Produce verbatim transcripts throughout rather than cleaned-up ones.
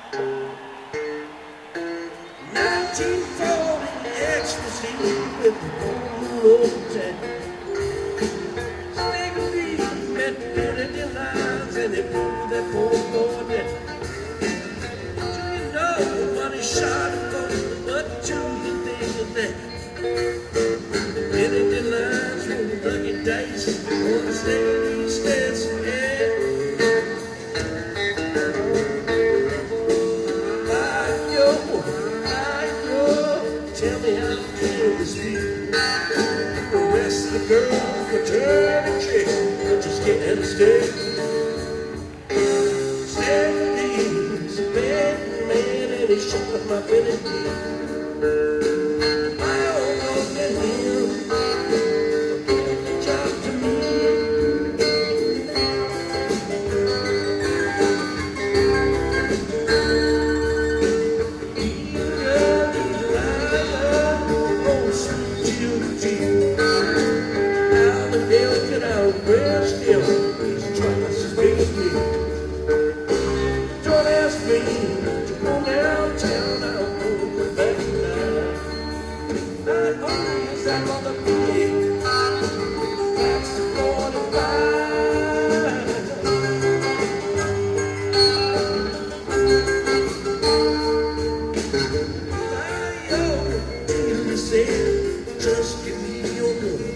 nineteen forty ecstasy with the cool hotel. Snake Reed met Billy Lines and they moved that poor boy down. Do you know what he shot him for? What do you think of that? Billy Lines rolled lucky dice on the Snake Reed Stetson, yeah. Tell me how to feel this feel. The rest of the girls were turning tricks, but just getting stick. Stephie's a bad man and he shot my Billy Dee. I don't know that him, but give the job to me. Well, still, he's twice as big as me. Don't ask me to go downtown, I don't go back tonight. Not only is that mother big, that's the forty-five. My old dealer said, just give me your gun.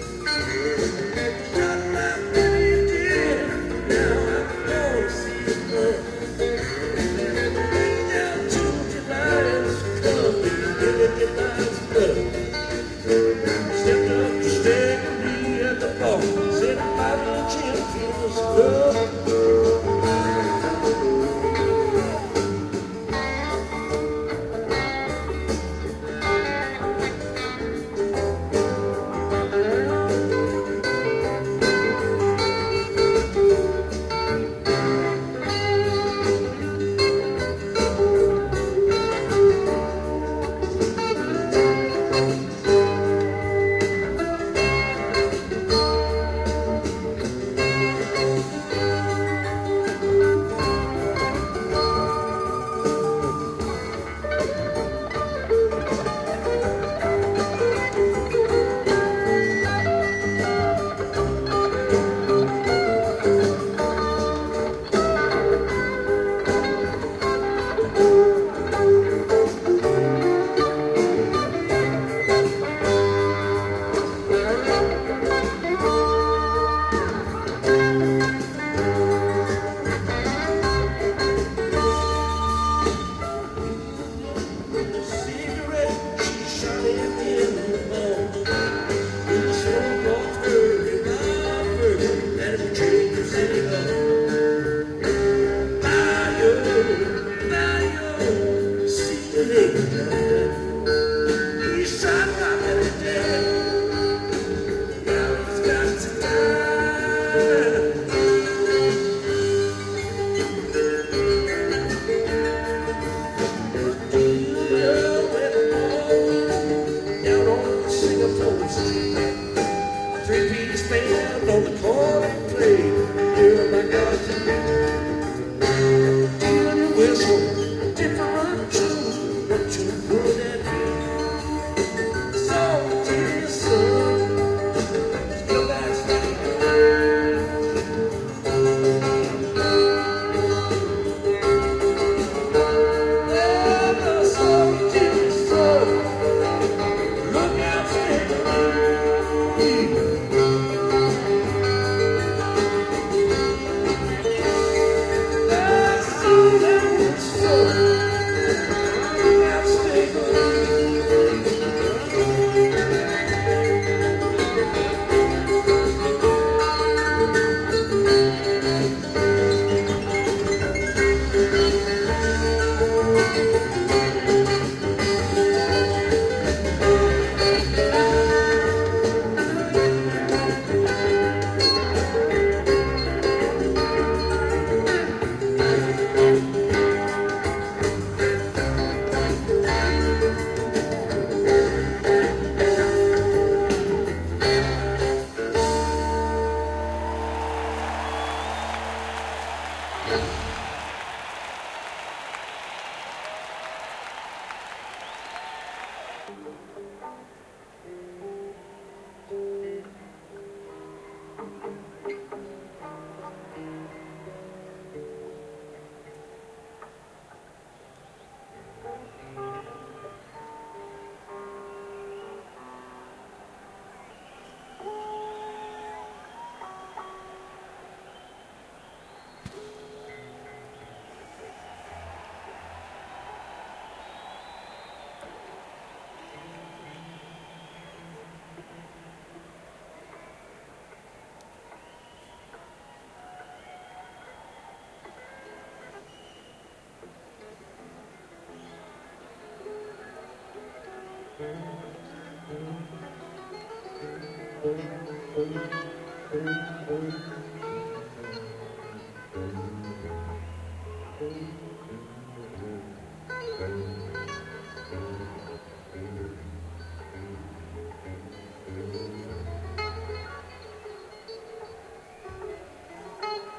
Stepped up to stay with me at the bar. Said my little chin feels love. Three-piece band on the corner played. You're my God, dealing your whistle, different tune, but too good at me. So dear son, still that's me. Oh, so dear son, look out for me.